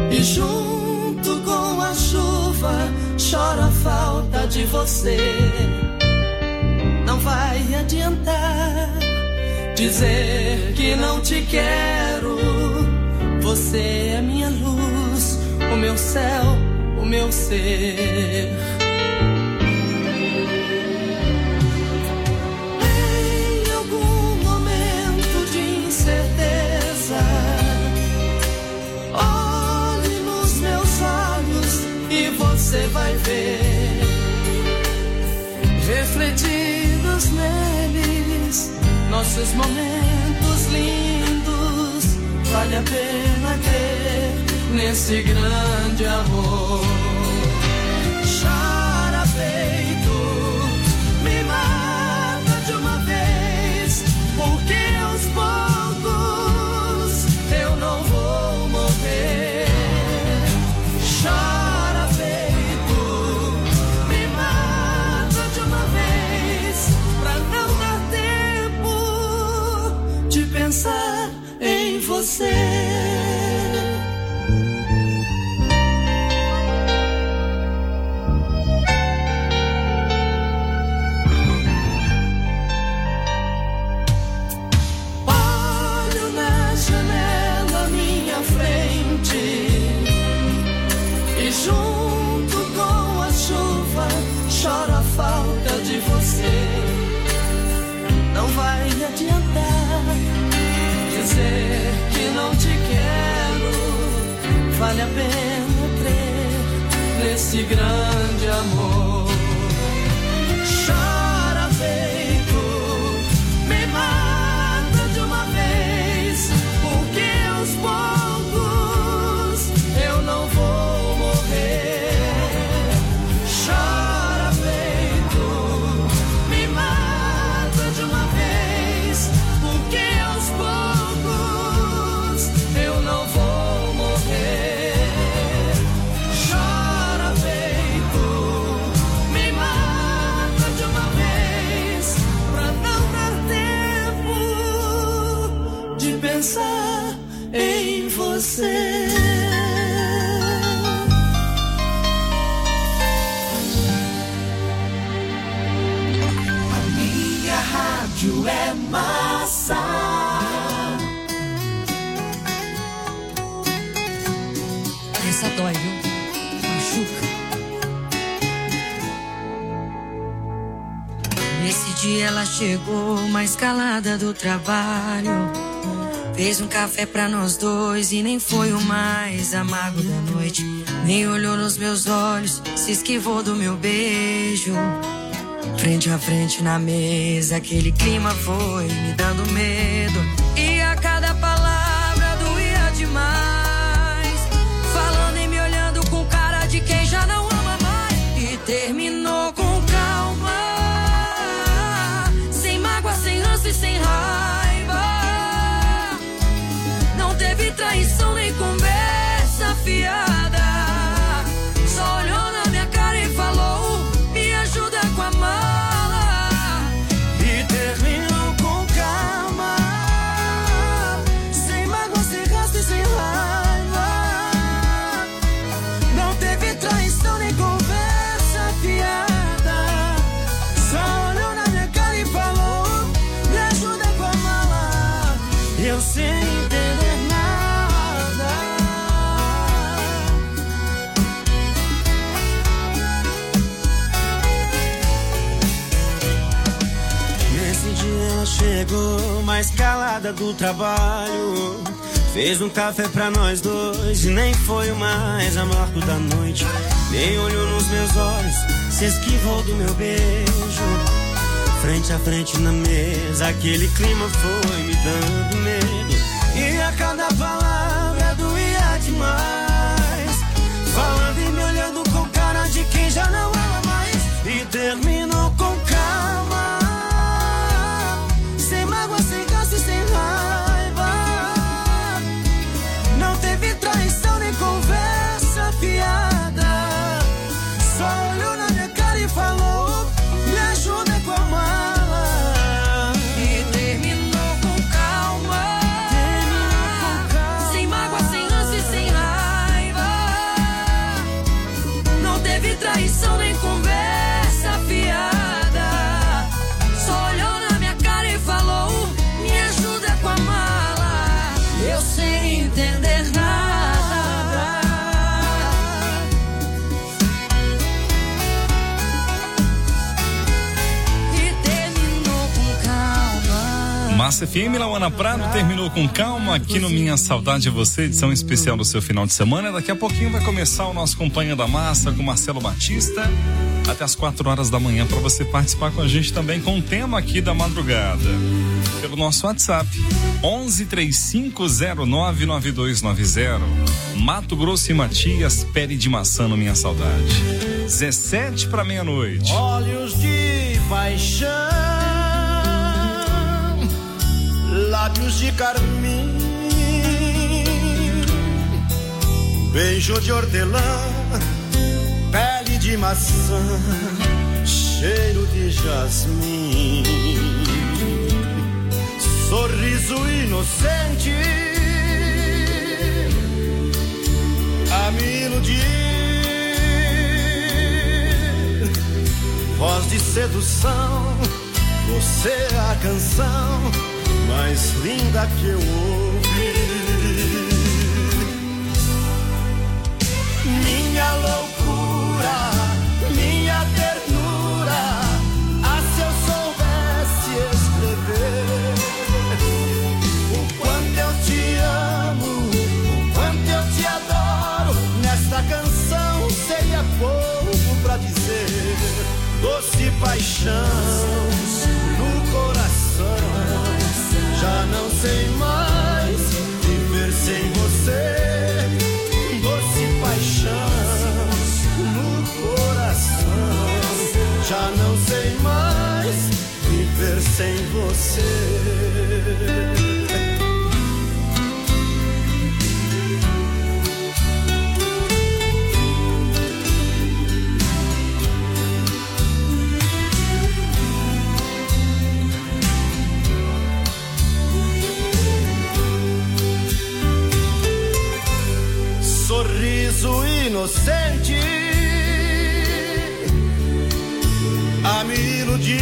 E junto com a chuva chora a falta de você. Não vai adiantar dizer que não te quero. Você é minha luz, o meu céu, o meu ser. Em algum momento de incerteza, olhe nos meus olhos e você vai ver, refletidos neles, nossos momentos lindos. Vale a pena crer nesse grande amor. Chora peito, me mata de uma vez, porque aos poucos eu não vou morrer. Chora peito, me mata de uma vez, pra não dar tempo de pensar em você. Olho na janela à minha frente e junto com a chuva choro a falta de você. Não vai adiantar dizer que não te quero. Vale a pena crer nesse grande amor. Chora peito, me mata de uma vez, porque aos poucos eu não vou morrer. Chora peito, me mata de uma vez, porque aos poucos eu não vou morrer. Chora peito, me mata de uma vez, pra não dar tempo de pensar em você. A minha rádio é massa. Essa dói, viu? Machuca. Nesse dia ela chegou mais calada do trabalho. Fez um café pra nós dois e nem foi o mais amargo da noite. Nem olhou nos meus olhos, se esquivou do meu beijo. Frente a frente na mesa, aquele clima foi me dando medo. E a cada palavra doía demais, falando e me olhando com cara de quem já não ama mais. E terminou com calma, sem mágoa, sem ranço e sem raiva. Não teve traição nem conversa fiada. Só olhou na minha cara e falou: me ajuda com a mala. E terminou com calma, sem mágoa, sem rastro e sem raiva. Não teve traição nem conversa fiada. Só olhou na minha cara e falou: me ajuda com a mala. Eu sem entender nada. Nesse dia ela chegou mais calada do trabalho. Fez um café pra nós dois e nem foi o mais amargo da noite. Nem olhou nos meus olhos, se esquivou do meu beijo. Frente a frente na mesa, aquele clima foi me dando medo. E a cada palavra doía demais, falando e me olhando com cara de quem já não ama mais. E terminou com calma, sem mágoa, sem gasto e sem raiva. Não teve traição nem conversa fiada. Só olhou na minha cara e falou: me ajuda com a mala. E terminou com calma, Massa FM, Lauana Prado terminou com calma aqui no Minha Saudade é Você, edição especial do seu final de semana. Daqui a pouquinho vai começar o nosso Companhia da Massa com Marcelo Batista, até as 4 horas da manhã, para você participar com a gente também com o tema aqui da madrugada, pelo nosso WhatsApp 1135099290. Mato Grosso e Matias, pele de maçã no Minha Saudade. 17 para meia-noite. Olhos de paixão, lábios de carmim, beijo de hortelã, pele de maçã, cheiro de jasmim, sorriso inocente a me iludir, voz de sedução, você é a canção mais linda que eu ouvi. Minha loucura, minha ternura, ah, se eu soubesse escrever o quanto eu te amo, o quanto eu te adoro, nesta canção seria pouco pra dizer. Doce paixão no coração, já não sei mais viver sem você. Doce paixão no coração, já não sei mais viver sem você. Sorriso inocente a me iludir,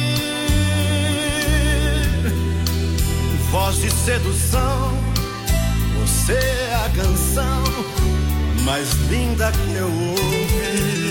voz de sedução, você é a canção mais linda que eu ouvi.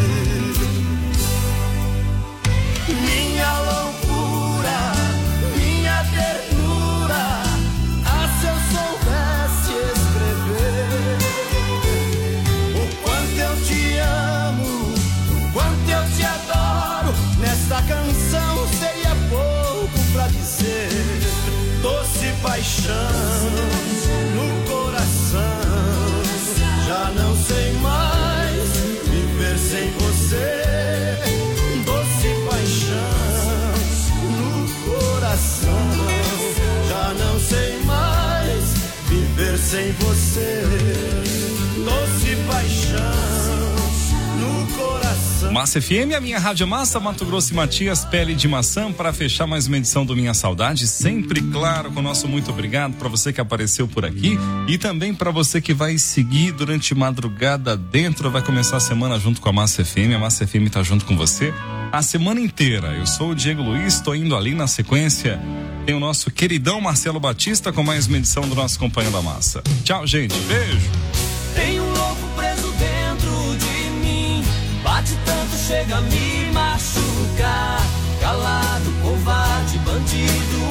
Minha loucura, minha ternura, ah, se eu soubesse escrever o quanto eu te amo, o quanto eu te adoro, nesta canção seria pouco pra dizer. Doce paixão no coração, já não sei mais viver sem você. Doce paixão no coração, já não sei mais viver sem você. Doce paixão no coração. Massa FM, a minha rádio massa, Mato Grosso e Matias, pele de maçã, para fechar mais uma edição do Minha Saudade, sempre claro, com o nosso muito obrigado para você que apareceu por aqui e também para você que vai seguir durante madrugada dentro, vai começar a semana junto com a Massa FM tá junto com você a semana inteira. Eu sou o Diego Luiz, tô indo ali na sequência, tem o nosso queridão Marcelo Batista com mais uma edição do nosso Companhia da Massa. Tchau, gente, beijo. Tem um louco preso dentro de mim, bate tanto, chega a me machucar. Calado, covarde, bandido.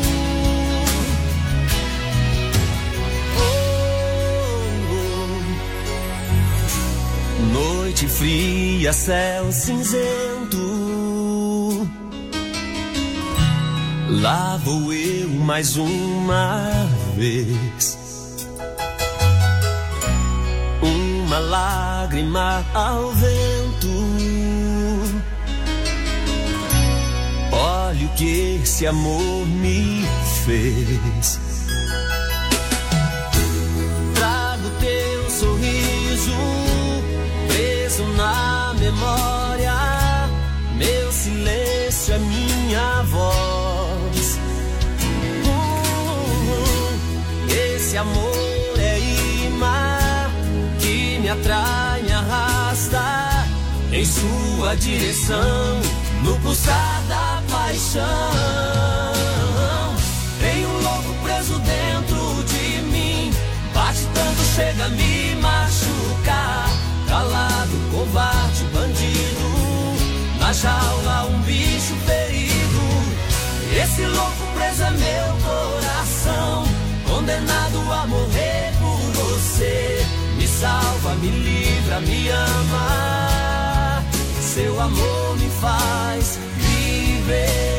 Noite fria, céu cinzento. Lá vou eu mais uma vez. Uma lágrima ao vento. Olha o que esse amor me fez. Trago teu sorriso preso na memória. Meu silêncio é minha voz. Esse amor é imã que me atrai, me arrasta em sua direção, no pulsar da paixão. Tem um louco preso dentro de mim, bate tanto, chega a me machucar. Calado, covarde, bandido, na jaula um bicho ferido. Esse louco preso preso é meu coração, condenado a morrer por você. Me salva, me livra, me ama. Seu amor me faz viver.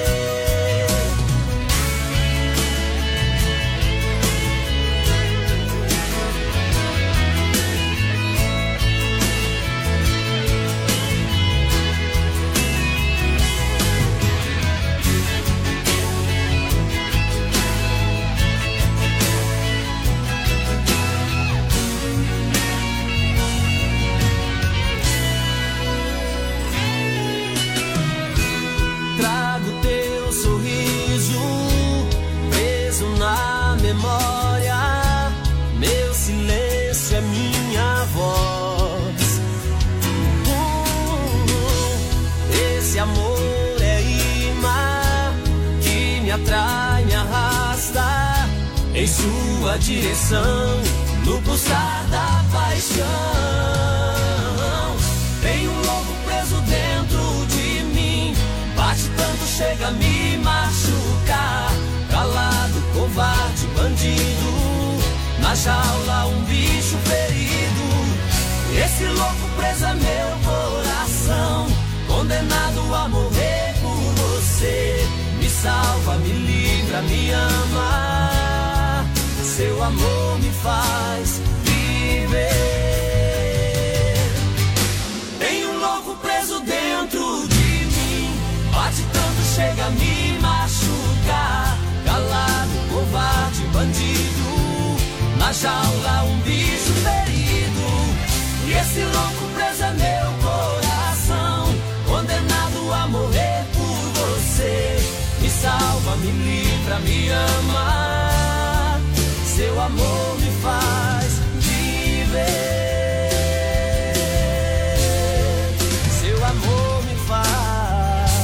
Meu silêncio é minha voz. Esse amor é imã que me atrai, me arrasta em sua direção, no pulsar da paixão. Tem um lobo preso dentro de mim, bate tanto, chega a me machucar. Calado, covarde, bandido, na jaula um bicho ferido. Esse louco preso é meu coração, condenado a morrer por você. Me salva, me livra, me ama. Seu amor me faz viver. Tem um louco preso dentro de mim, bate tanto, chega a me machucar. Calado, covarde, bandido, na jaula um bicho ferido. E esse louco preso é meu coração, condenado a morrer por você. Me salva, me livra, me ama. Seu amor me faz viver. Seu amor me faz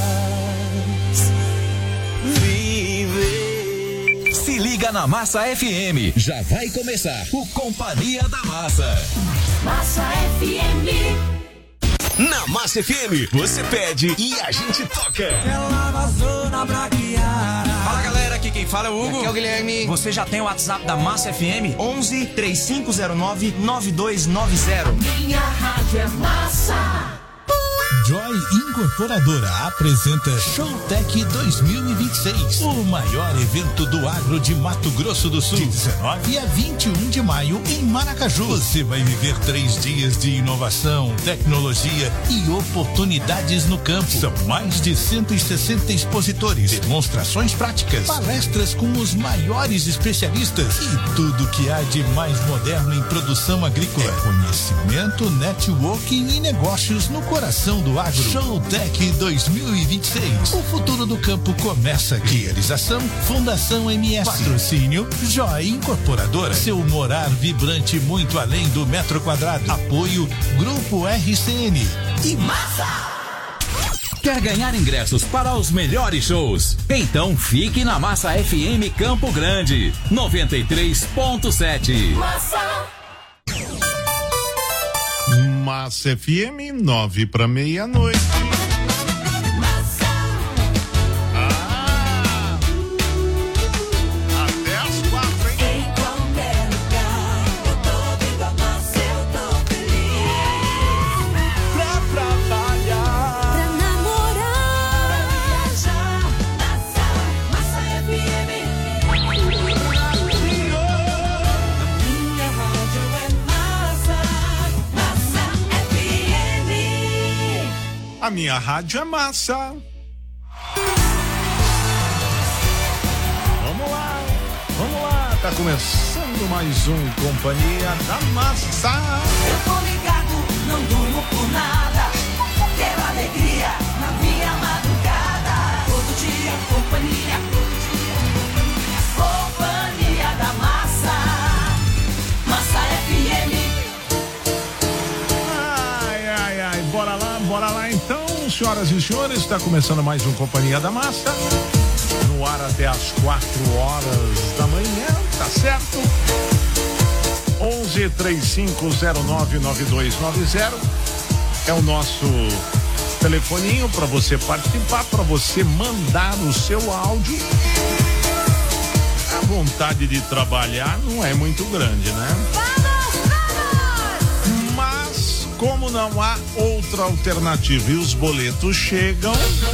viver. Se liga na Massa FM, já vai começar o Companhia da Massa. Massa FM. Na Massa FM, você pede e a gente toca. Ela vazou na braquiara. Fala galera, aqui quem fala é o Hugo. Aqui é o Guilherme. Você já tem o WhatsApp da Massa FM? 11 3509 9290. Minha rádio é Massa. Joy Incorporadora apresenta Showtech 2026, o maior evento do agro de Mato Grosso do Sul, de 19 a 21 de maio em Maracaju. Você vai viver 3 dias de inovação, tecnologia e oportunidades no campo. São mais de 160 expositores, demonstrações práticas, palestras com os maiores especialistas e tudo que há de mais moderno em produção agrícola. Conhecimento, networking e negócios no coração do agro. Showtech 2026. O futuro do campo começa aqui. Realização Fundação MS. Patrocínio Joy Incorporadora. Seu morar vibrante muito além do metro quadrado. Apoio Grupo RCN. E Massa! Quer ganhar ingressos para os melhores shows? Então fique na Massa FM Campo Grande, 93.7. Massa. Massa FM, 9 para meia-noite. Até as 4, hein? Em qualquer lugar, eu tô ouvindo a Massa, eu tô feliz. Pra trabalhar, Pra namorar, pra viajar, Massa FM. Minha rádio é Massa, Massa FM. A minha rádio é massa. Vamos lá, tá começando mais um Companhia da Massa. Eu tô ligado, não durmo por nada. Quero alegria na minha madrugada. Todo dia, companhia. Companhia da Massa. Massa FM. Ai, bora lá então, senhoras e senhores, está começando mais um Companhia da Massa, no ar até às 4 horas da manhã, tá certo? 11 35099290 é o nosso telefoninho para você participar, para você mandar o seu áudio. A vontade de trabalhar não é muito grande, né? Mas, como não há outra alternativa e os boletos chegam...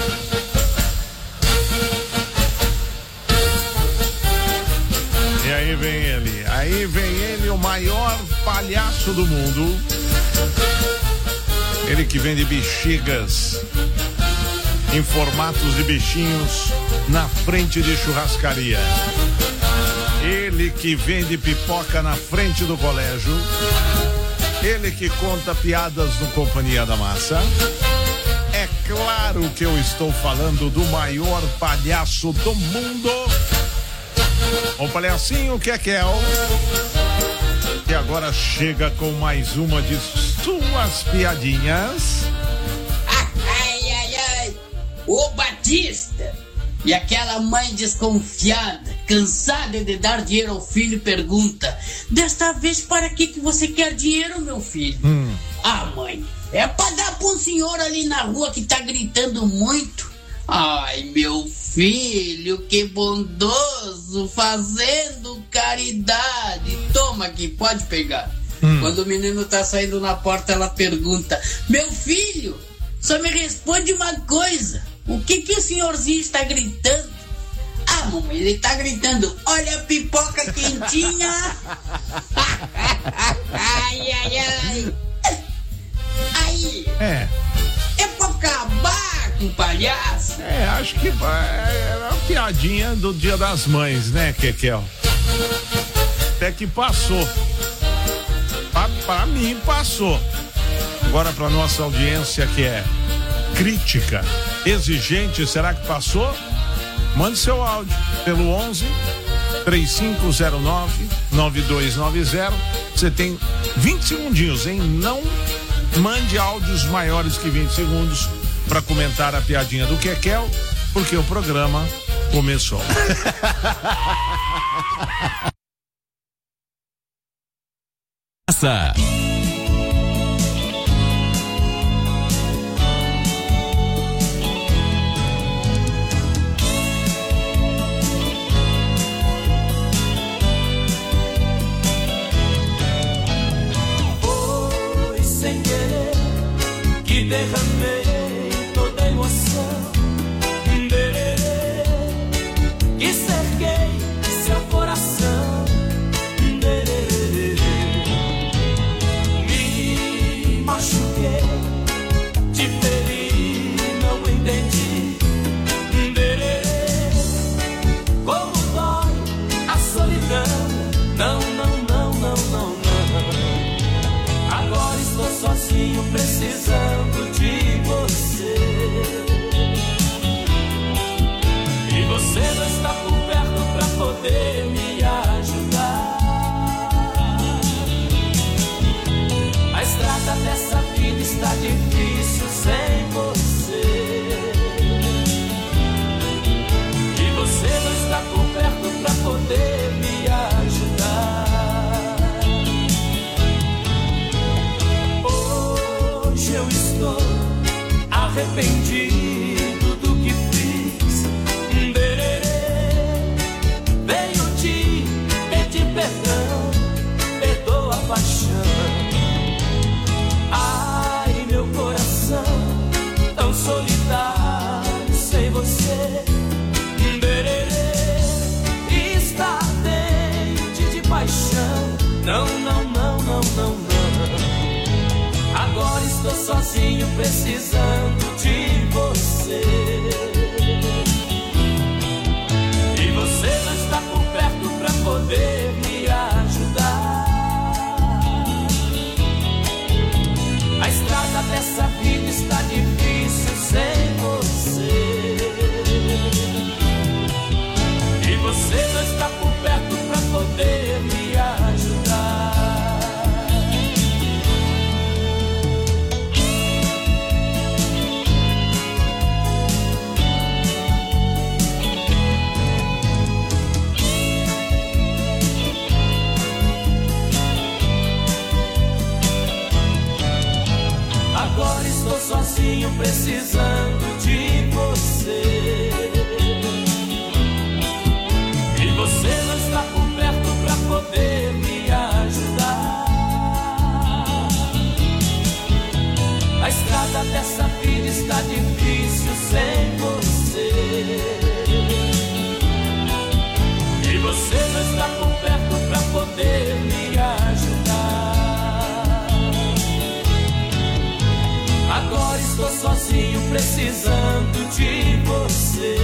E aí vem ele, o maior palhaço do mundo. Ele que vende bexigas em formatos de bichinhos na frente de churrascaria. Ele que vende pipoca na frente do colégio. Ele que conta piadas no Companhia da Massa. É claro que eu estou falando do maior palhaço do mundo. O palhacinho Kekel, que agora chega com mais uma de suas piadinhas. Ai, o Batista e aquela mãe desconfiada, cansada de dar dinheiro ao filho, pergunta: desta vez para que você quer dinheiro, meu filho? Ah, mãe, é pra dar pra um senhor ali na rua que tá gritando muito. Ai, meu filho, que bondoso, fazendo caridade. Toma aqui, pode pegar. Quando o menino tá saindo na porta, ela pergunta: meu filho, só me responde uma coisa. O que o senhorzinho está gritando? Ah, mamãe, ele tá gritando: olha a pipoca quentinha. Ai. Aí. É pra acabar com o palhaço. Acho que era uma piadinha do Dia das Mães, né, Kekel? Até que passou. Pra mim passou. Agora pra nossa audiência que é crítica, exigente, será que passou? Mande seu áudio pelo 11 3509 9290. Você tem 20 segundinhos, hein? Não mande áudios maiores que 20 segundos para comentar a piadinha do Kekel, porque o programa começou. Foi sem querer que derramei toda a emoção, que cerquei seu coração, me machuquei, te feri, não entendi, como dói a solidão, não. Agora estou sozinho, precisando de você. E você não está por perto pra poder me ajudar. A estrada dessa vida está difícil sem você. E você não está por perto pra poder me ajudar. Hoje eu estou arrependido do que fiz. Venho te pedir perdão, perdoa a paixão. Ai, meu coração, tão solitário sem você. Está ardente de paixão. Não. Agora estou sozinho, precisando de você. E você não está por perto pra poder me ajudar. A estrada dessa vida está difícil sem você. E você não está por perto pra poder me ajudar. estou sozinho precisando de você. E você não está por perto pra poder me ajudar. A estrada dessa vida está difícil sem você. E você não está por perto pra poder me ajudar. Agora estou sozinho precisando de você.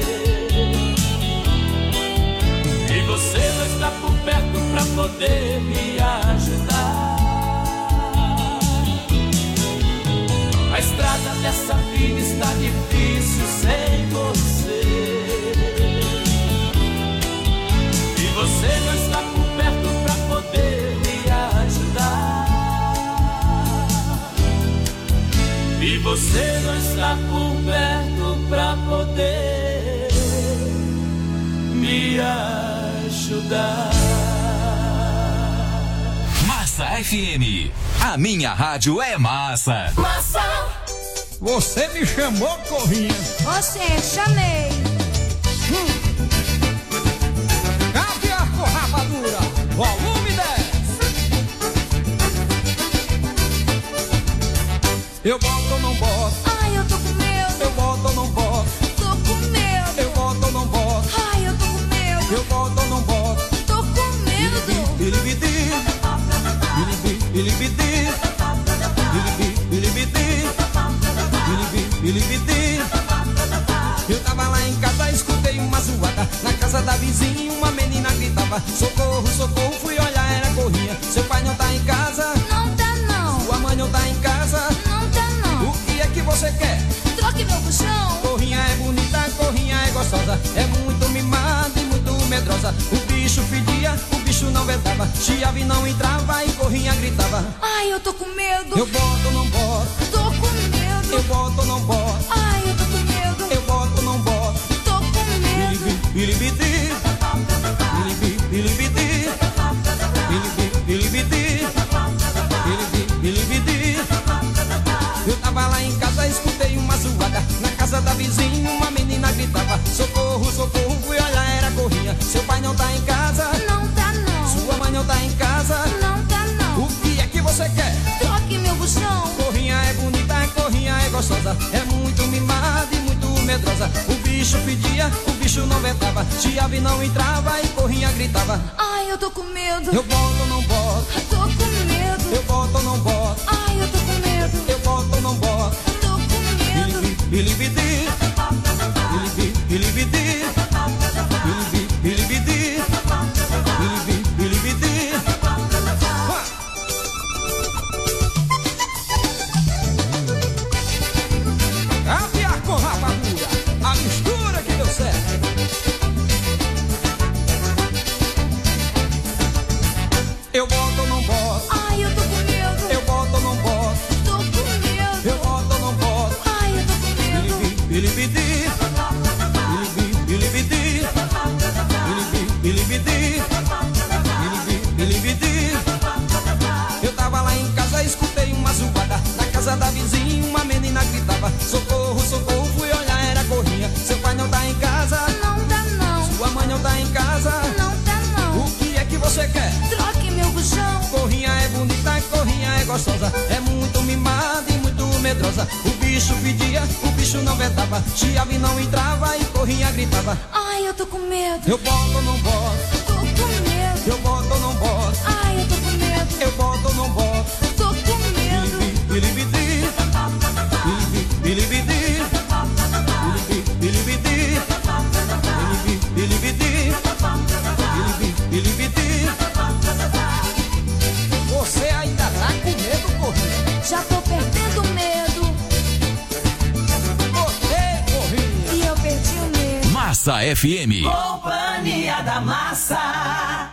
E você não está por perto pra poder me ajudar. A estrada dessa vida está difícil sem você. E você não está por perto pra poder me ajudar. E você não está por perto pra poder me ajudar. Massa FM. A minha rádio é massa. Massa. Você me chamou, Corrinha? Você, chamei. Caviar com rapadura, volume 10. Eu boto ou não boto? Ai, eu tô com medo. Eu boto ou não boto? Tô com medo. Eu boto ou não boto? Ai, eu tô com medo. Eu boto ou não boto? Tô com medo. Bilibidi, bilibidi, bilibidi. Eu tava lá em casa, escutei uma zoada. Na casa da vizinha uma menina gritava: socorro, socorro, fui olhar, era Corrinha. Seu pai não tá em casa? Não tá não. Sua mãe não tá em casa? Não tá não. O que é que você quer? Troque meu colchão. Corrinha é bonita, Corrinha é gostosa. É muito mimada e muito medrosa. O bicho pedia, o bicho não vedava. Chiava e não entrava e Corrinha gritava: ai, eu tô com medo. Eu boto ou não boto? Tô com medo. Eu boto ou não boto? Ai, eu tô com medo. Eu boto ou não boto? Tô com medo. Bilibidi, bilibidi, bilibidi, bilibidi. Eu tava lá em casa, escutei uma zoada. Na casa da vizinha uma menina gritava: socorro, socorro, fui olhar, era Corrinha. Seu pai não tá em casa? Não tá não. Sua mãe não tá em casa? Não tá não. O que é que você quer? Troque meu colchão. Corrinha é bonita, Corrinha é gostosa. É muito mimada e muito medrosa. O bicho pedia, o bicho não vedava. Chiava e não entrava e Corrinha gritava: ai, eu tô com medo. Eu boto ou não boto? Tô com medo. Eu boto ou não boto? Ai, eu tô com medo. Eu boto ou não boto? Tô com medo. Bilibidi, bilibidi, bilibidi, bilibidi. Caviar com rapadura, a mistura que deu certo. Eu boto ou não boto? Ai, eu tô com medo. Eu boto ou não boto? Tô com medo. Eu boto ou não boto? Ai, eu tô com medo. Bilibidi, bilibidi, bilibidi, bilibidi. Eu tava lá em casa, escutei uma zoada. Na casa da vizinha uma menina gritava: socorro, socorro, fui olhar, era Corrinha. Seu pai não tá em casa? Não tá não. Sua mãe não tá em casa? Não tá não. O que é que você quer? Troque meu colchão. Corrinha é bonita, Corrinha é gostosa. É muito mimada e muito medrosa. O bicho pedia, o bicho não vedava. Chiava e não entrava e Corrinha gritava: ai, eu tô com medo. eu boto ou não boto? Tô com medo. Eu boto ou não boto? Ai, eu tô com medo. Eu boto ou não boto? Tô com medo. Bilibidi, bilibidi, bilibidi, bilibidi, bilibidi. Você ainda tá com medo, Corrinha? Já tô perdendo medo. Você, Corrinha. E eu perdi o medo. Massa FM. Companhia da Massa.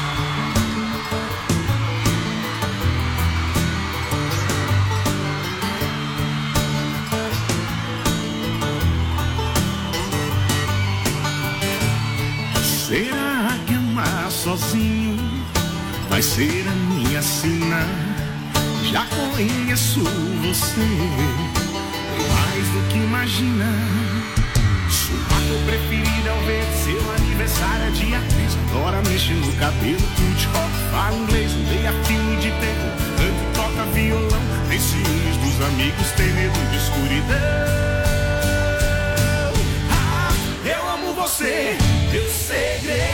Será que amar sozinho vai ser a minha sina? Já conheço você mais do que imagina. Sua cor preferida ao ver seu aniversário é dia 3. Adora mexer no cabelo, curte rock, fala inglês, odeia filme de terror, canta e toca violão. Tem ciúmes dos amigos, tem medo de escuridão. Ah, eu amo você, teus segredos.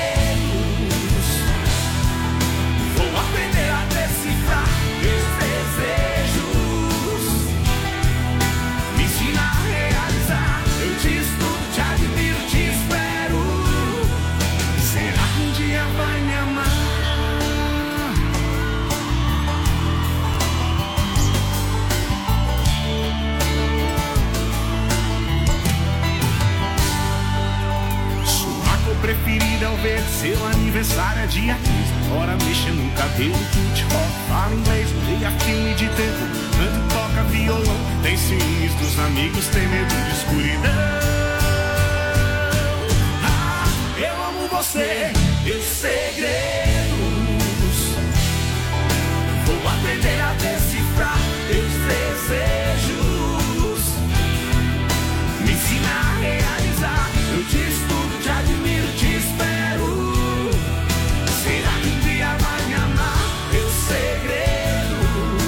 Vou aprender a decifrar teus desejos. Me ensina a realizar. Eu te estudo, te admiro, te espero. Será que um dia vai me amar? Sua cor preferida ao ver seu aniversário é dia 15. Hora mexe no cabelo, curte rock, fala inglês, odeia filme de terror, canta e toca violão. Tem ciúmes dos amigos, tem medo de escuridão. Ah, eu amo você, teus segredos. Vou aprender a decifrar teus desejos. Me ensina a realizar. Eu te estudo, te admiro, te espero. Será que um dia vai me amar? Teus segredos.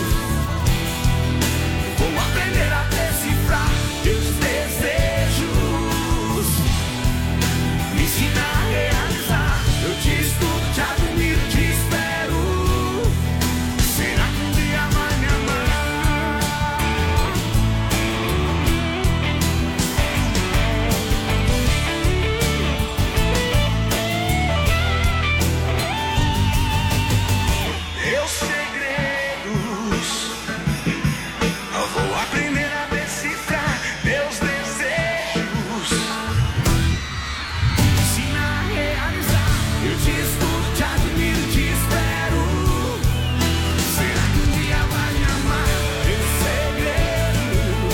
Vou aprender a decifrar teus desejos. Me ensina a realizar. Eu te estudo, te admiro, te espero. Será que um dia vai me amar? Teus segredos. Eu vou aprender a decifrar teus desejos. Ensina a realizar. Eu te estudo, te admiro, te espero. Será que um dia vai me amar? Teus segredos.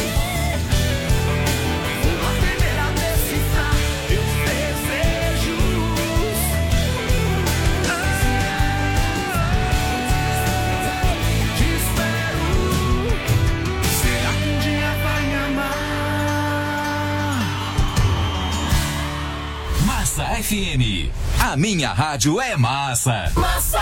Vou aprender a decifrar teus desejos. Te espero. Será que um dia vai me amar? Massa FM. A minha rádio é massa. Massa.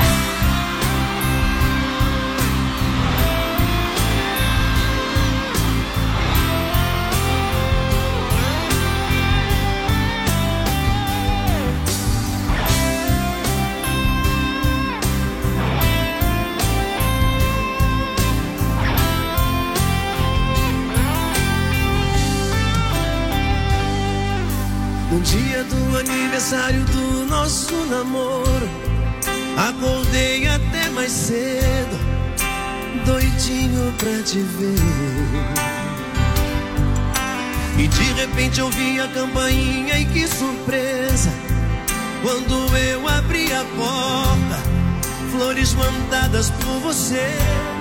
No dia do aniversário do nosso namoro, acordei até mais cedo, doidinho pra te ver. E de repente eu vi a campainha e que surpresa, quando eu abri a porta, flores mandadas por você.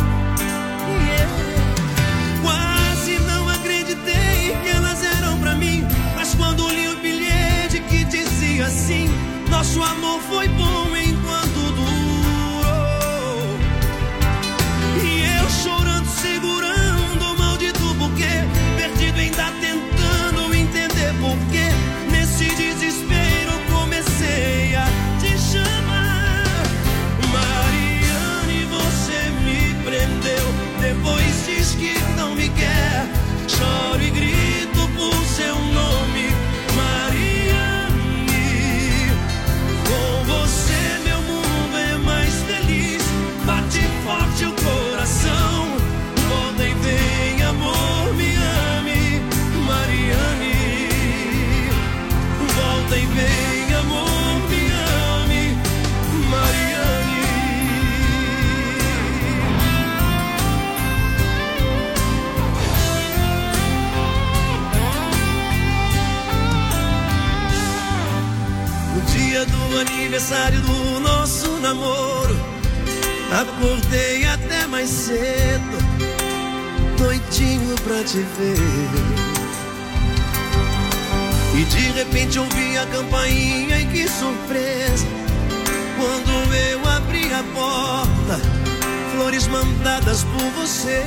Quase não acreditei que elas eram pra mim, mas quando li o bilhete que dizia assim: nosso amor foi bom enquanto durou. E eu chorando, segurando o maldito buquê, perdido ainda tentando entender porquê. Nesse desespero comecei a te chamar. Mariane, você me prendeu, depois diz que não me quer. Choro e grito por seu nome, Mariane. Com você meu mundo é mais feliz. Bate forte o coração. Volta e vem, amor, me ame, Mariane. Volta e vem, amor, me ame, Mariane. No dia do aniversário do nosso namoro, acordei até mais cedo, doidinho pra te ver. E de repente ouvi a campainha e que surpresa, quando eu abri a porta, flores mandadas por você.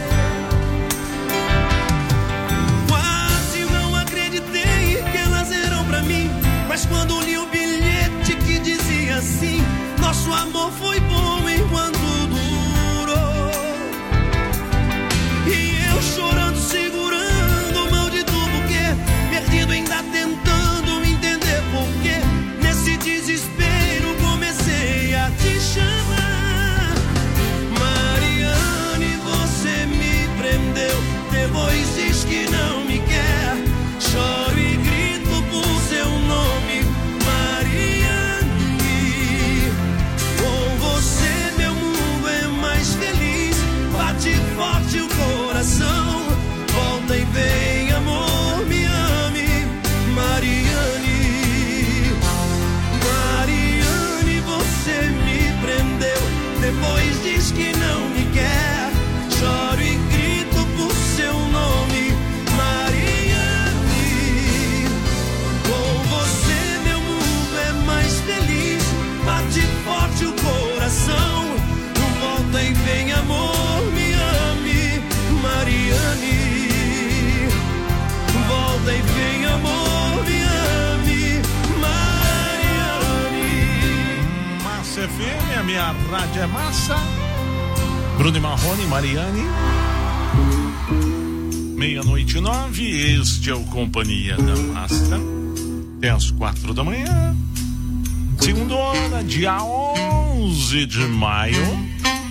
Quase não acreditei que elas eram pra mim, mas quando li o bilhete que dizia assim: nosso amor foi bom enquanto durou. E eu chorando, segurando o maldito buquê, perdido ainda tentando entender porquê. Nesse desespero comecei a te chamar. Mariane, você me prendeu, depois diz que não me quer. Choro e grito por seu nome, Mariane. Com você meu mundo é mais feliz. Bate forte o coração, volta e vem, amor, me ame, Mariane. Mariane, você me prendeu, depois diz que não me quer. Choro e grito por seu nome, Mariane. Com você meu mundo é mais feliz. Bate forte o coração, volta e vem, amor, me ame, Mariane. Volta e vem, amor, me ame, Mariane. Massa FM, a minha rádio é massa. Bruno e Marrone, Mariane. 00:09, este é o Companhia da Massa. Até às 4 da manhã. Segunda hora, dia 11 de maio.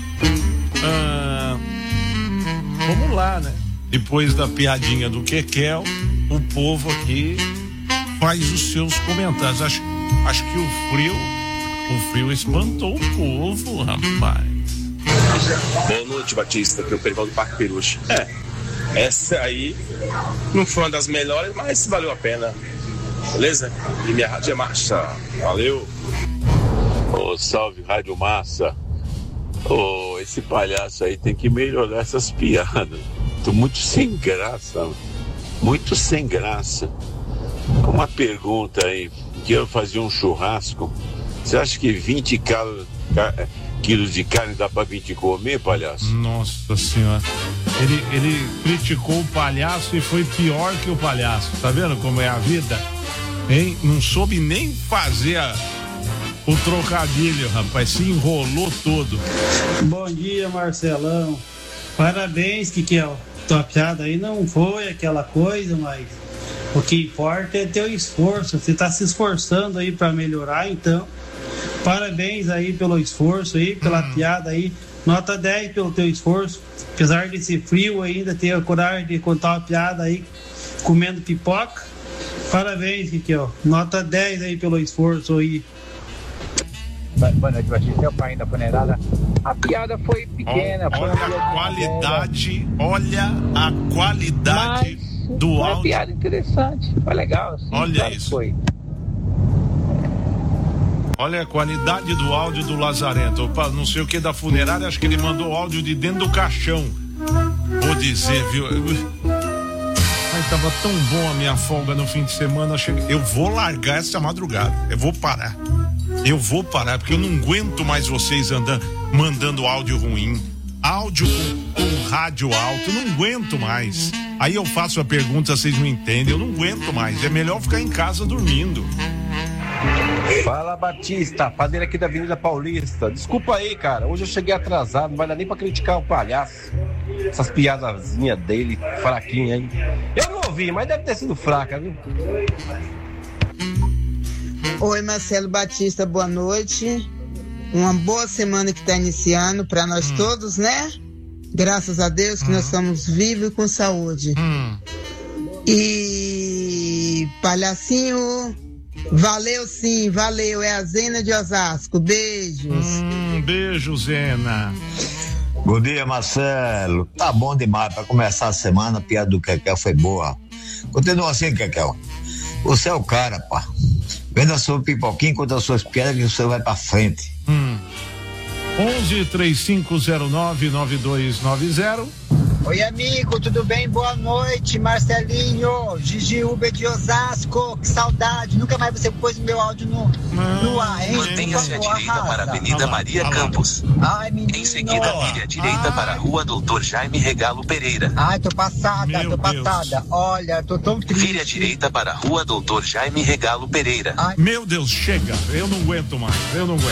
Vamos lá, né? Depois da piadinha do Kekel, o povo aqui faz os seus comentários. Acho que o frio espantou o povo, rapaz. Boa noite, Batista, aqui é o Perivaldo do Parque Peruche. Essa aí não foi uma das melhores, mas valeu a pena. Beleza? E minha rádio é massa. Valeu. Salve, Rádio Massa. Esse palhaço aí tem que melhorar essas piadas. Tô muito sem graça. Muito sem graça. Uma pergunta aí. Quero fazer um churrasco. Você acha que 20 quilos de carne dá pra 20 comer, palhaço? Nossa senhora. Ele criticou o palhaço e foi pior que o palhaço. Tá vendo como é a vida? Hein? Não soube nem fazer o trocadilho, rapaz. Se enrolou todo. Bom dia, Marcelão. Parabéns, Kikel. Tua piada aí não foi aquela coisa, mas o que importa é teu esforço. Você tá se esforçando aí pra melhorar, então parabéns aí pelo esforço aí, pela piada aí. Nota 10 pelo teu esforço. Apesar desse frio ainda, ter a coragem de contar uma piada aí comendo pipoca. Parabéns, Kikel. Nota 10 aí pelo esforço aí. Boa noite, Batista. É o pai da paneirada. A piada foi pequena. Olha a qualidade, do áudio. Uma piada interessante, foi legal. Sim, olha claro isso. Foi. Olha a qualidade do áudio do Lazarento. Opa, não sei o que da funerária, acho que ele mandou áudio de dentro do caixão. Vou dizer, viu? Ai, tava tão bom a minha folga no fim de semana. Eu vou largar essa madrugada. Eu vou parar, porque eu não aguento mais vocês mandando áudio ruim. Áudio com rádio alto, eu não aguento mais. Aí eu faço a pergunta, vocês não entendem, eu não aguento mais. É melhor ficar em casa dormindo. Fala, Batista, padeiro aqui da Avenida Paulista. Desculpa aí, cara, hoje eu cheguei atrasado, não vai dar nem pra criticar o palhaço. Essas piadazinhas dele, fraquinha, hein? Eu não ouvi, mas deve ter sido fraca, viu? Oi, Marcelo Batista, boa noite. Uma boa semana que está iniciando para nós todos, né? Graças a Deus que nós estamos vivos e com saúde. E palhacinho, valeu sim, valeu. É a Zena de Osasco. Beijos. Beijo, Zena. Bom dia, Marcelo. Tá bom demais para começar a semana. A piada do Kekel foi boa. Continua assim, Kekel. Você é o cara, pá. Venda sua pipoquinha, conta as suas piadas que você vai pra frente. 11-3509-9290 Oi, amigo, tudo bem? Boa noite, Marcelinho, Gigi Uber de Osasco, que saudade, nunca mais você pôs o meu áudio no ar, hein? Mantenha-se à direita para a Avenida Maria Campos. Ai, menino. Em seguida, vire à direita para a Rua Doutor Jaime Regalo Pereira. Ai, tô passada. Olha, tô tão triste. Vire à direita para a Rua Doutor Jaime Regalo Pereira. Ai. Meu Deus, chega, eu não aguento mais.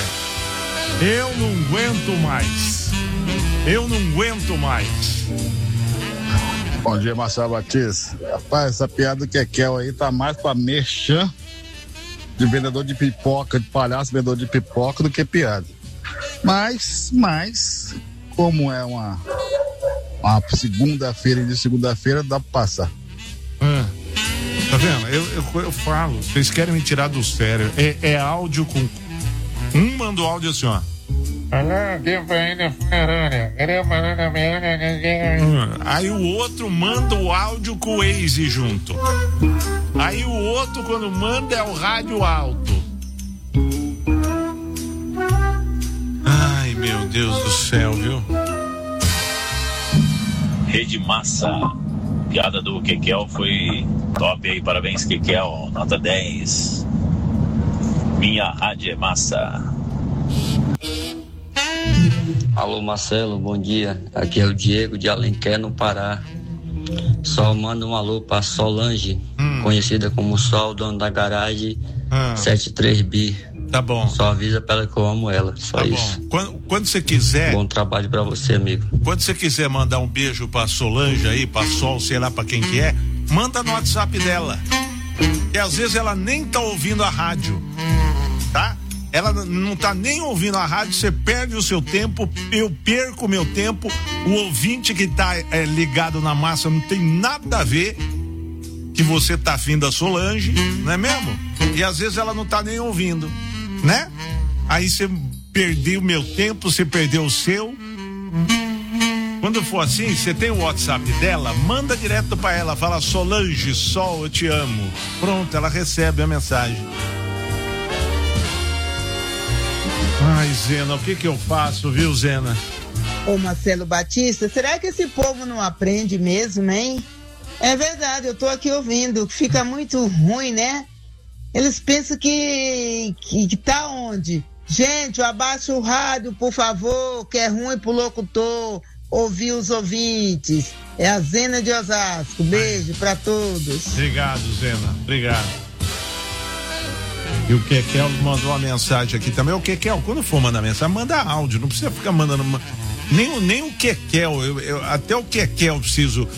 Bom dia, Marcelo Batista. Rapaz, essa piada do Kekel aí tá mais pra merchan de vendedor de pipoca, de palhaço vendedor de pipoca do que piada. Mas, como é uma segunda-feira, de segunda-feira, dá pra passar. Tá vendo? Eu falo, vocês querem me tirar do sério. É áudio com... Um manda o áudio assim, ó. Aí o outro manda o áudio com o Waze junto. Aí o outro, quando manda, é o rádio alto. Ai, meu Deus do céu, viu? Rede Massa. Piada do Kekel foi top aí, parabéns, Kekel, nota 10. Minha rádio é massa. Alô, Marcelo, bom dia. Aqui é o Diego de Alenquer, no Pará. Só manda um alô pra Solange, conhecida como Sol, dono da garagem 73B. Tá bom. Só avisa pra ela que eu amo ela, só isso. Quando você quiser... Bom trabalho pra você, amigo. Quando você quiser mandar um beijo pra Solange aí, pra Sol, sei lá pra quem que é, manda no WhatsApp dela. E às vezes ela nem tá ouvindo a rádio, tá? Ela não tá nem ouvindo a rádio, você perde o seu tempo, eu perco o meu tempo, o ouvinte que tá ligado na massa não tem nada a ver que você tá afim da Solange, não é mesmo? E às vezes ela não tá nem ouvindo, né? Aí você perdeu o meu tempo, você perdeu o seu. Quando for assim, você tem o WhatsApp dela, manda direto pra ela, fala: Solange, Sol, eu te amo. Pronto, ela recebe a mensagem. Ai, Zena, o que eu faço, viu, Zena? Ô, Marcelo Batista, será que esse povo não aprende mesmo, hein? É verdade, eu tô aqui ouvindo, fica muito ruim, né? Eles pensam que tá onde? Gente, abaixa o rádio, por favor, que é ruim pro locutor ouvir os ouvintes. É a Zena de Osasco, beijo pra todos. Obrigado, Zena, obrigado. E o Kekel mandou uma mensagem aqui também. O Kekel, quando for mandar mensagem, manda áudio. Não precisa ficar mandando. Nem o Kekel. Até o Kekel eu preciso.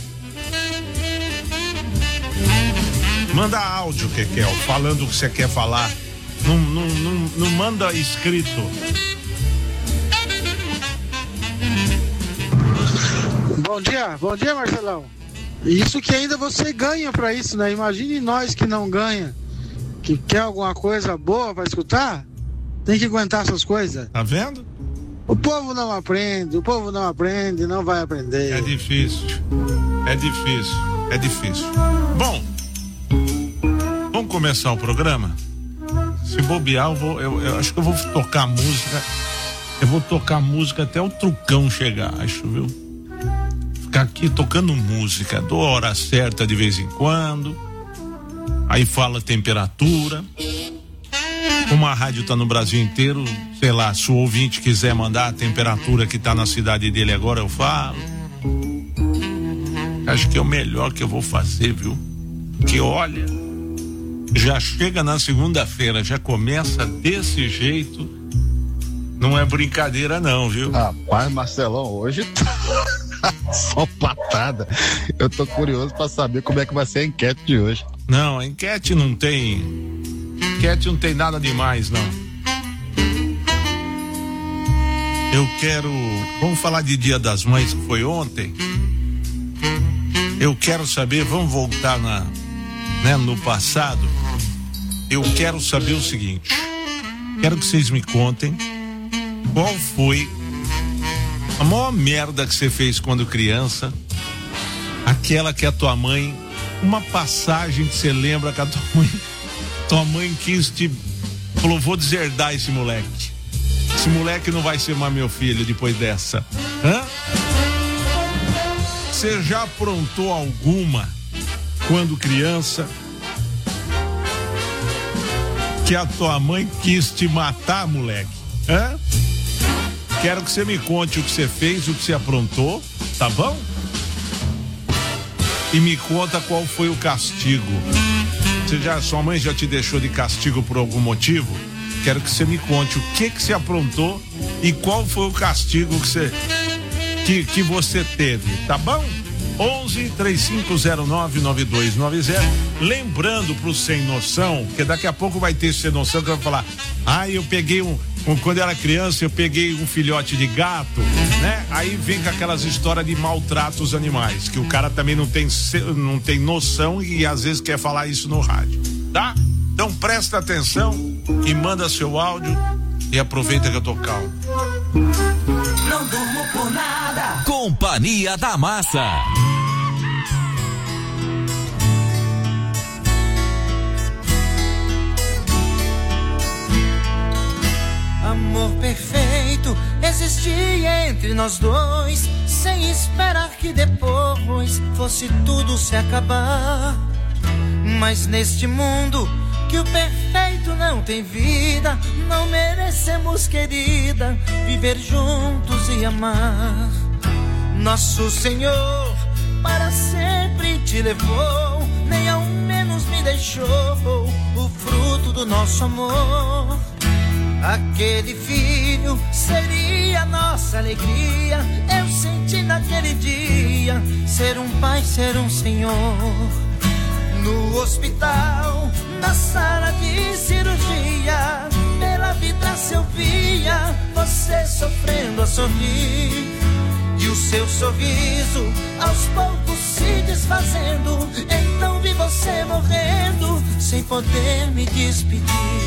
Manda áudio, Kekel, falando o que você quer falar. Não manda escrito. Bom dia, Marcelão. Isso que ainda você ganha pra isso, né? Imagine nós que não ganha. Que quer alguma coisa boa pra escutar, tem que aguentar essas coisas. Tá vendo? O povo não aprende, não vai aprender. É difícil. Bom, vamos começar o programa? Se bobear, eu acho que eu vou tocar música. Eu vou tocar música até o Trucão chegar, acho, viu? Ficar aqui tocando música, dou a hora certa de vez em quando. Aí fala temperatura. Como a rádio tá no Brasil inteiro, sei lá, se o ouvinte quiser mandar a temperatura que tá na cidade dele agora, eu falo. Acho que é o melhor que eu vou fazer, viu? Que olha, já chega na segunda-feira, já começa desse jeito. Não é brincadeira não, viu? Rapaz, Marcelão, hoje tá só patada. Eu tô curioso pra saber como é que vai ser a enquete de hoje. Não, a enquete não tem nada demais, não. Vamos falar de Dia das Mães, que foi ontem. Eu quero saber, vamos voltar no passado. Eu quero saber o seguinte, quero que vocês me contem qual foi a maior merda que você fez quando criança, aquela que a tua mãe, uma passagem que você lembra que a tua mãe quis falou, vou deserdar esse moleque não vai ser mais meu filho depois dessa. Você já aprontou alguma quando criança que a tua mãe quis te matar, moleque? Hã? Quero que você me conte o que você fez, o que você aprontou, tá bom? E me conta qual foi o castigo. Sua mãe já te deixou de castigo por algum motivo? Quero que você me conte o que você aprontou e qual foi o castigo que você teve, tá bom? 11-3509-9290. Lembrando pro Sem Noção, que daqui a pouco vai ter Sem Noção que vai falar: eu peguei quando eu era criança, eu peguei um filhote de gato, né? Aí vem com aquelas histórias de maltrato aos animais, que o cara também não tem noção e às vezes quer falar isso no rádio, tá? Então presta atenção e manda seu áudio e aproveita que eu tô calmo. Não durmo por nada. Companhia da Massa. Amor perfeito existia entre nós dois, sem esperar que depois fosse tudo se acabar. Mas neste mundo que o perfeito não tem vida, não merecemos, querida, viver juntos e amar. Nosso Senhor para sempre te levou, nem ao menos me deixou o fruto do nosso amor. Aquele filho seria nossa alegria, eu senti naquele dia ser um pai, ser um senhor. No hospital, na sala de cirurgia, pela vidraça eu via você sofrendo a sorrir, e o seu sorriso aos poucos se desfazendo. Então vi você morrendo sem poder me despedir.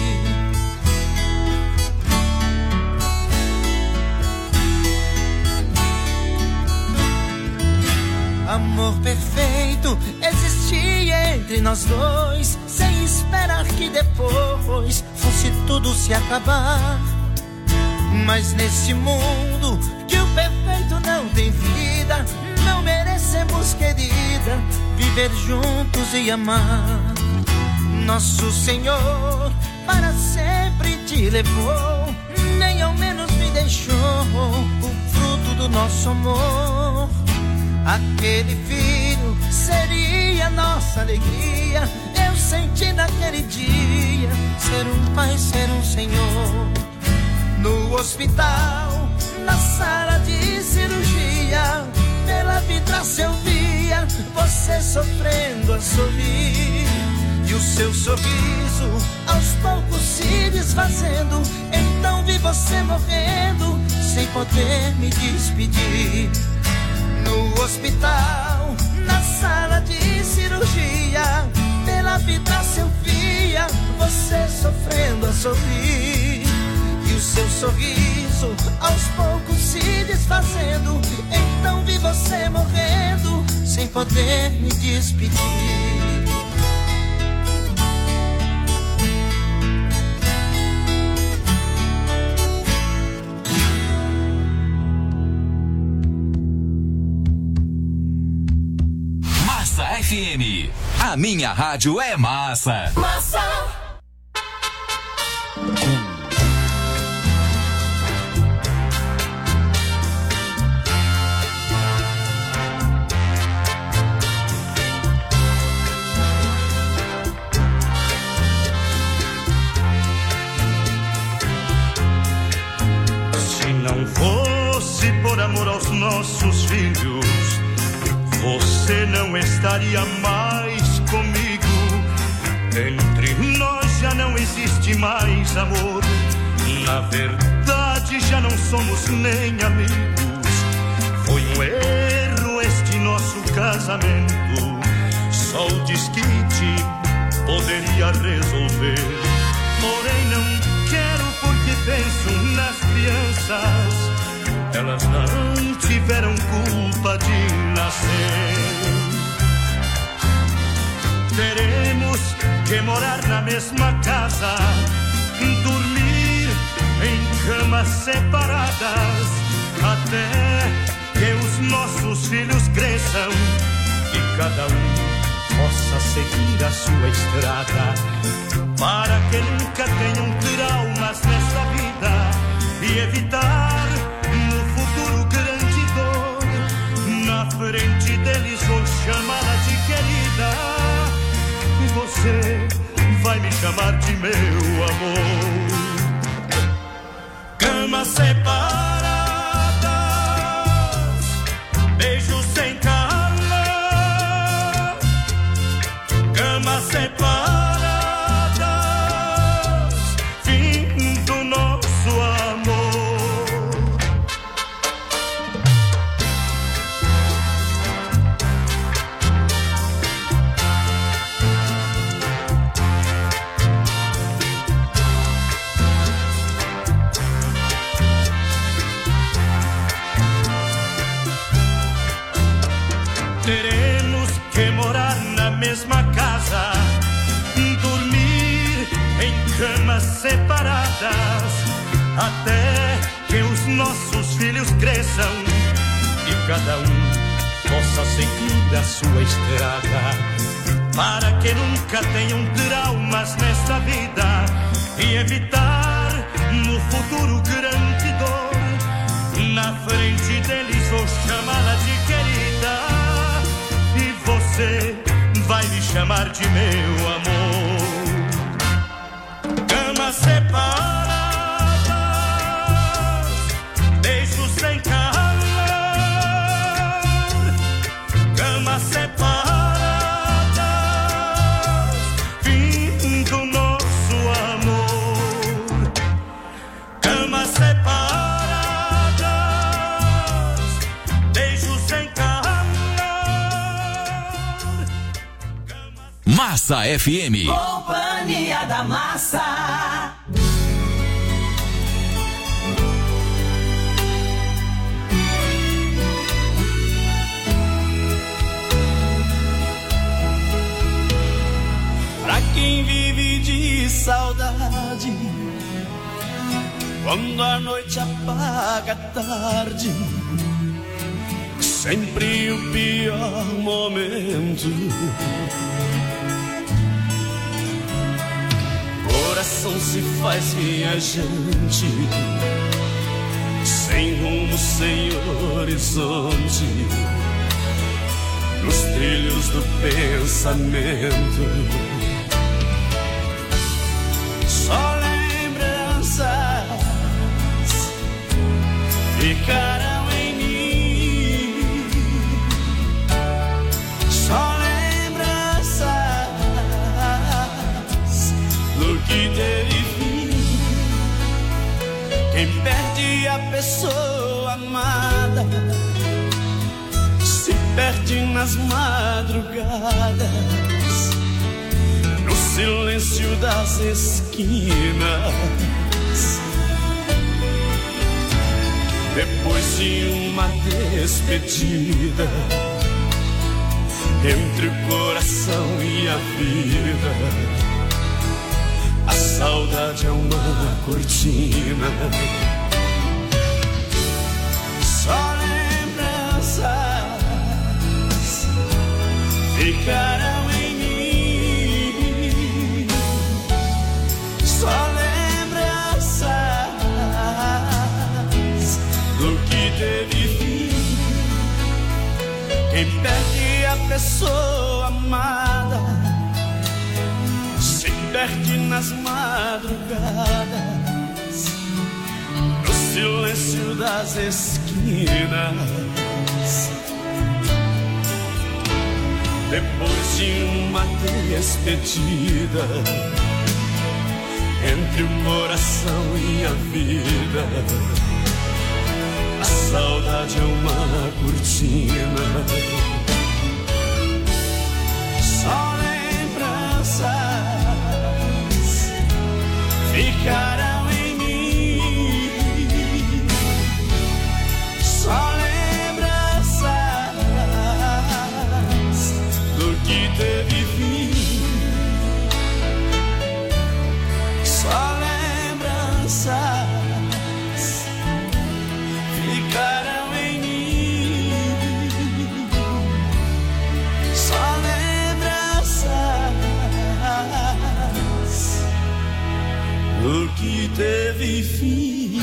Amor perfeito existia entre nós dois, sem esperar que depois fosse tudo se acabar. Mas nesse mundo que o perfeito não tem vida, não merecemos, querida, viver juntos e amar. Nosso Senhor para sempre te levou, nem ao menos me deixou o fruto do nosso amor. Aquele filho seria nossa alegria, eu senti naquele dia ser um pai, ser um senhor. No hospital, na sala de cirurgia, pela vidraça eu via você sofrendo a sorrir, e o seu sorriso aos poucos se desfazendo. Então vi você morrendo sem poder me despedir. No hospital, na sala de cirurgia, pela vidraça eu via você sofrendo a sorrir, e o seu sorriso aos poucos se desfazendo. Então vi você morrendo sem poder me despedir. FM, a minha rádio é massa. Massa. Se não fosse por amor aos nossos filhos, você não estaria mais comigo. Entre nós já não existe mais amor. Na verdade já não somos nem amigos. Foi um erro este nosso casamento. Só o desquite poderia resolver. Porém não quero, porque penso nas crianças. Elas não tiveram culpa de nascer. Teremos que morar na mesma casa, dormir em camas separadas, até que os nossos nossos filhos cresçam e cada um possa seguir a sua estrada, para que nunca tenham traumas nesta vida e evitar no futuro grande dor. Na frente deles vou chamá-la de querida, e você vai me chamar de meu amor. Camas separadas, beijos sem calor. Camas separadas, fim do nosso amor. Teremos que morar na mesma casa, dormir em camas separadas, até que os nossos filhos cresçam e cada um possa seguir a sua estrada, para que nunca tenham traumas nesta vida e evitar no futuro grande dor. Na frente deles vou chamá-la de querida, e você vai me chamar de meu amor. Camas separadas, beijos sem calor. Camas separadas, fim do nosso amor. Camas separadas, beijos sem calor. Massa FM. Companhia da Massa. Pra quem vive de saudade, quando a noite apaga a tarde, sempre o pior momento. Coração se faz viajante, sem rumo, sem horizonte, nos trilhos do pensamento. Só lembranças ficarão em mim, só lembranças do que teve fim. Quem perde a pessoa amada se perde nas madrugadas, no silêncio das esquinas. Depois de uma despedida, entre o coração e a vida, a saudade é uma cortina. Só lembranças ficarão em mim, só lembranças do que teve fim. Quem perde a pessoa amada se perde nas madrugadas, no silêncio das esquinas. Depois de uma despedida, entre o coração e a vida, a saudade é uma cortina. Só lembranças ficarão em mim, só lembranças do que teve fim. Só lembranças ficarão em mim, teve fim.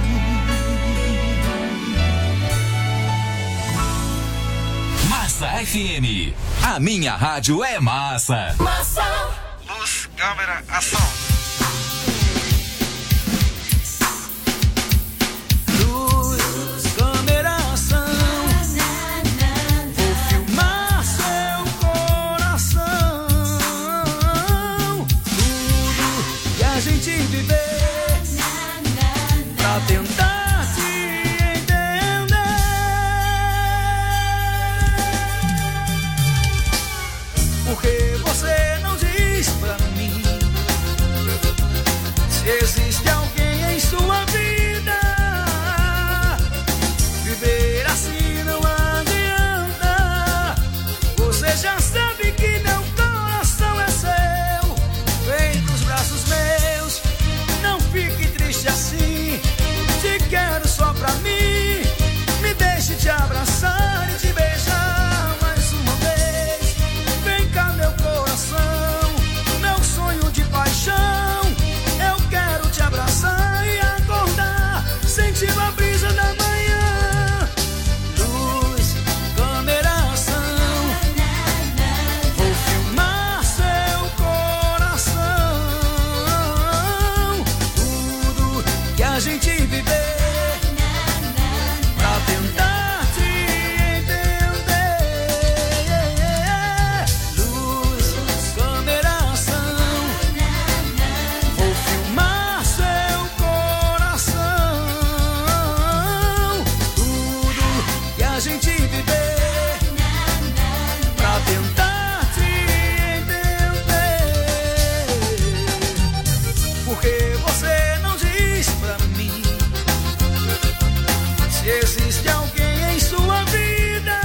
Massa FM. A minha rádio é massa. Massa. Luz, câmera, ação. Luz, câmera, ação. Vou filmar seu coração. Tudo que a gente viver pra tentar te entender. Porque você não diz pra mim se existe alguém em sua vida. Viver assim não adianta. Você já sabe que meu coração é seu. Vem pros braços meus, não fique triste assim. Te quero só pra mim. Me deixe te abraçar e te beijar mais uma vez. Vem cá meu coração, meu sonho de paixão. Eu quero te abraçar e acordar sentindo a brisa da manhã. Luz, câmera, ação. Vou filmar seu coração. Tudo que a gente viver pra tentar te entender. Luz, câmera, ação. Vou filmar seu coração. Tudo que a gente viver pra tentar te entender. Porque você não diz pra mim se existe alguém em sua vida.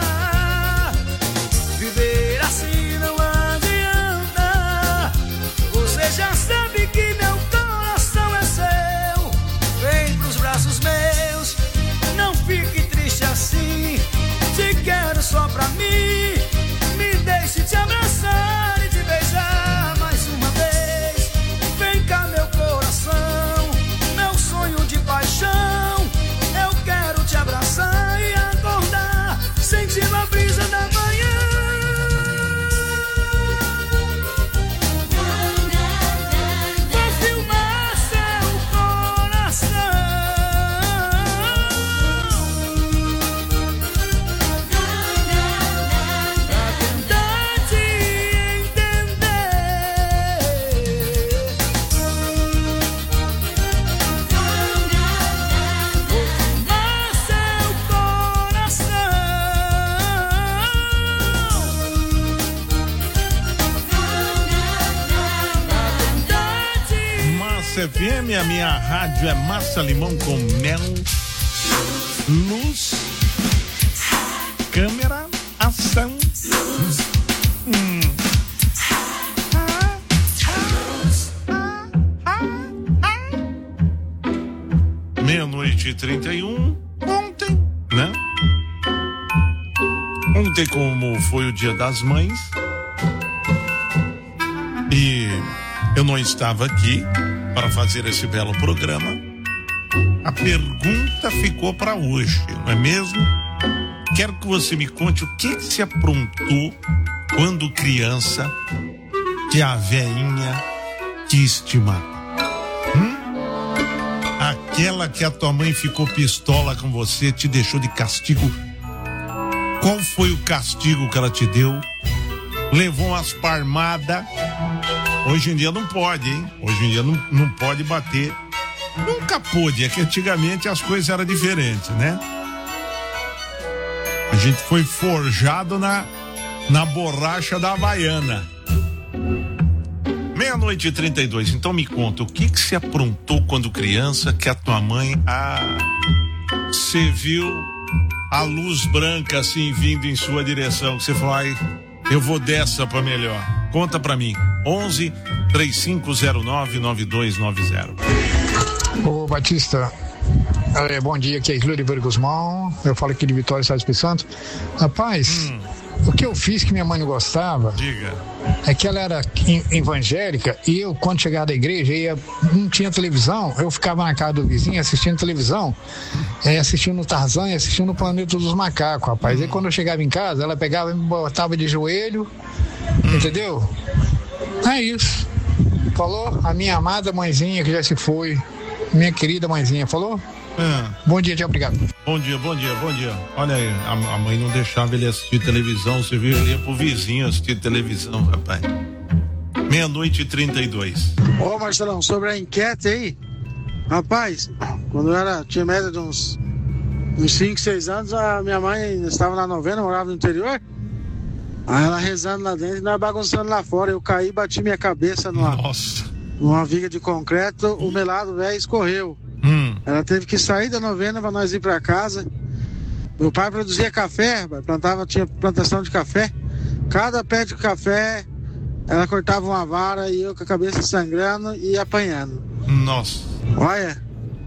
Viver assim não adianta. Você já sabe que meu coração é seu. Vem pros braços meus, não fique triste assim. Te quero só pra mim. Me deixe te abraçar e te beijar mais uma vez. Vem cá meu coração, meu sonho de paixão. Eu quero te abraçar e acordar sentindo a brisa da manhã. Vou filmar seu coração pra tentar te entender. Vou filmar seu coração pra tentar te Massa FM, a minha rádio é massa, limão com mel. Luz, câmera, ação. Meia-noite e 31. Ontem, né? Ontem, como foi o Dia das Mães, e eu não estava aqui para fazer esse belo programa, a pergunta ficou para hoje, não é mesmo? Quero que você me conte o que se aprontou quando criança que a veinha quis te matar. Aquela que a tua mãe ficou pistola com você, te deixou de castigo. Qual foi o castigo que ela te deu? Levou umas palmadas. Hoje em dia não pode, hein? Hoje em dia não pode bater. Nunca pôde, é que antigamente as coisas eram diferentes, né? A gente foi forjado na borracha da Havaiana. Meia-noite e 32. Então me conta, o que se aprontou quando criança que a tua mãe, você viu a luz branca assim vindo em sua direção, que você falou, ai, eu vou dessa pra melhor. Conta pra mim. 11-3509-9290. Ô Batista, bom dia, aqui é Isluri Guzmão. Eu falo aqui de Vitória, Estado do Espírito Santo. Rapaz, O que eu fiz que minha mãe não gostava, diga, é que ela era evangélica e eu, quando chegava da igreja, não tinha televisão, eu ficava na casa do vizinho assistindo televisão, assistindo o Tarzan e assistindo o Planeta dos Macacos, rapaz. E quando eu chegava em casa, ela pegava e me botava de joelho, entendeu? É isso. Falou? A minha amada mãezinha que já se foi, minha querida mãezinha, falou? Bom dia, tchau, obrigado. Bom dia. Olha aí, a mãe não deixava ele assistir televisão, você viu, ele ia pro vizinho assistir televisão, rapaz. 00:32. Ô Marcelão, sobre a enquete aí, rapaz, quando eu tinha média de uns 5, 6 anos, a minha mãe estava na novena, morava no interior, aí ela rezando lá dentro e nós bagunçando lá fora, eu caí e bati minha cabeça numa viga de concreto, o melado velho escorreu. Ela teve que sair da novena para nós ir para casa. Meu pai produzia café, tinha plantação de café. Cada pé de café, ela cortava uma vara e eu com a cabeça sangrando e apanhando. Nossa. Olha,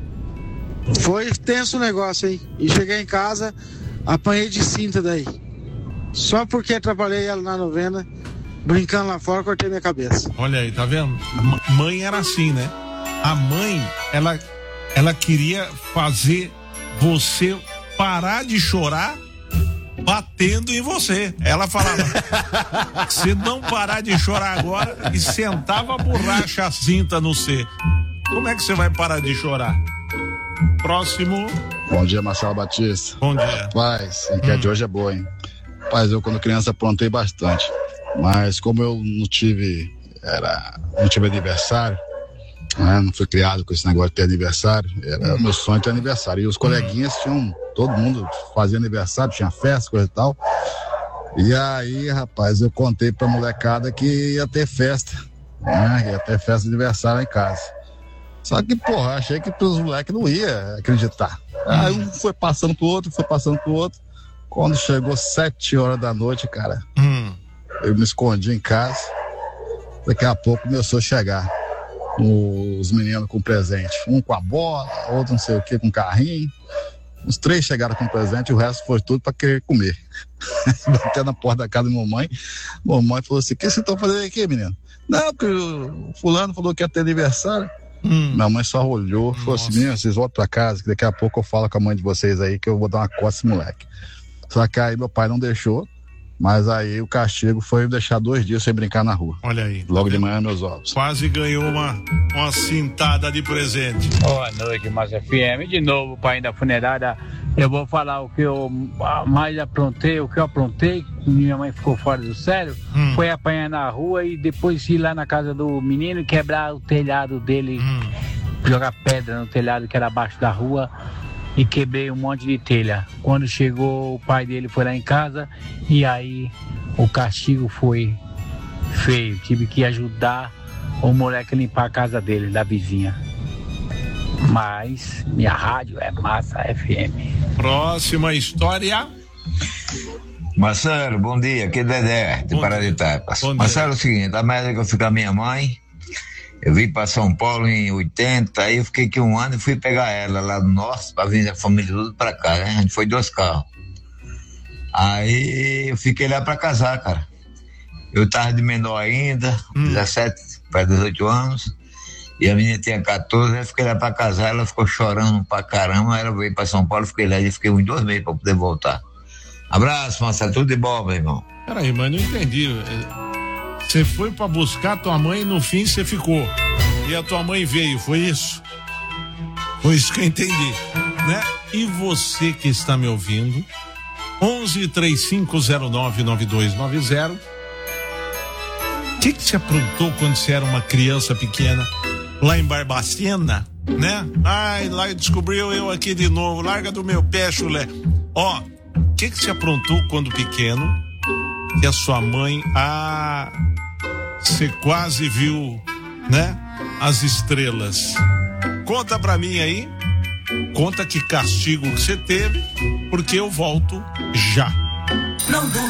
foi tenso o negócio, hein? E cheguei em casa, apanhei de cinta daí. Só porque atrapalhei ela na novena, brincando lá fora, cortei minha cabeça. Olha aí, tá vendo? Mãe era assim, né? A mãe, ela queria fazer você parar de chorar batendo em você. Ela falava, se não parar de chorar agora, e sentava a borracha a cinta no C. Como é que você vai parar de chorar? Próximo. Bom dia, Marcelo Batista. Bom dia. Rapaz, a enquete de hoje é boa, hein? Rapaz, eu quando criança aprontei bastante, mas como eu não tive aniversário, não fui criado com esse negócio de ter aniversário, era meu sonho ter aniversário. E os coleguinhas todo mundo fazia aniversário, tinha festa, coisa e tal. E aí, rapaz, eu contei pra molecada que ia ter festa, ia ter festa de aniversário lá em casa. Só que, porra, achei que os moleques não iam acreditar. Aí um foi passando pro outro. Quando chegou 7 horas da noite, cara, eu me escondi em casa. Daqui a pouco começou a chegar os meninos com presente, um com a bola, outro não sei o que, com carrinho. Os 3 chegaram com presente e o resto foi tudo pra querer comer. Bateu na porta da casa da mamãe. Mamãe falou assim: o que vocês estão fazendo aqui, menino? Não, porque o fulano falou que ia ter aniversário. Minha mãe só olhou e falou assim: menino, vocês voltam pra casa que daqui a pouco eu falo com a mãe de vocês aí que eu vou dar uma coça nesse moleque. Só que aí meu pai não deixou. Mas aí o castigo foi deixar 2 dias sem brincar na rua. Olha aí. Logo de manhã, meus ovos. Quase ganhou uma cintada de presente. Boa noite, Massa FM. De novo, pai da funerária. Eu vou falar o que eu mais aprontei, minha mãe ficou fora do sério, foi apanhar na rua e depois ir lá na casa do menino e quebrar o telhado dele, jogar pedra no telhado que era abaixo da rua. E quebrei um monte de telha. Quando chegou, o pai dele foi lá em casa e aí o castigo foi feio. Tive que ajudar o moleque a limpar a casa dele, da vizinha. Mas minha rádio é Massa FM. Próxima história. Marcelo, bom dia. Aqui é Dedé, de Paraditapas. Marcelo, é o seguinte, a merda que eu fui com a minha mãe, eu vim para São Paulo em 80, aí eu fiquei aqui 1 ano e fui pegar ela lá do norte para vir a família tudo para cá, né? A gente foi 2 carros. Aí eu fiquei lá para casar, cara. Eu tava de menor ainda, 17 para 18 anos, e a menina tinha 14, aí eu fiquei lá para casar, ela ficou chorando pra caramba, ela veio para São Paulo, fiquei lá e fiquei uns 2 meses para poder voltar. Abraço, Marcelo, tudo de bom, meu irmão. Peraí, mas não entendi. Você foi pra buscar tua mãe e no fim você ficou. E a tua mãe veio, foi isso? Foi isso que eu entendi, né? E você que está me ouvindo, 11-3509-9290. O que você aprontou quando você era uma criança pequena? Lá em Barbacena, né? Ai, lá descobriu eu aqui de novo. Larga do meu pé, chulé. Ó, o que você aprontou quando pequeno? Que a sua mãe, você quase viu, né? As estrelas. Conta pra mim aí. Conta que castigo que você teve, porque eu volto já. Não durmo